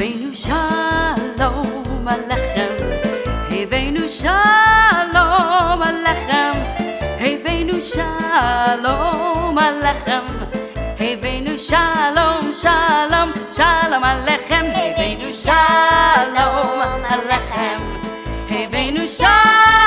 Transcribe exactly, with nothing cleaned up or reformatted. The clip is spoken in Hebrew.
הבאנו שלום עליכם, הבאנו שלום עליכם, הבאנו שלום עליכם, הבאנו שלום שלום שלום עליכם, הבאנו שלום עליכם, הבאנו שלום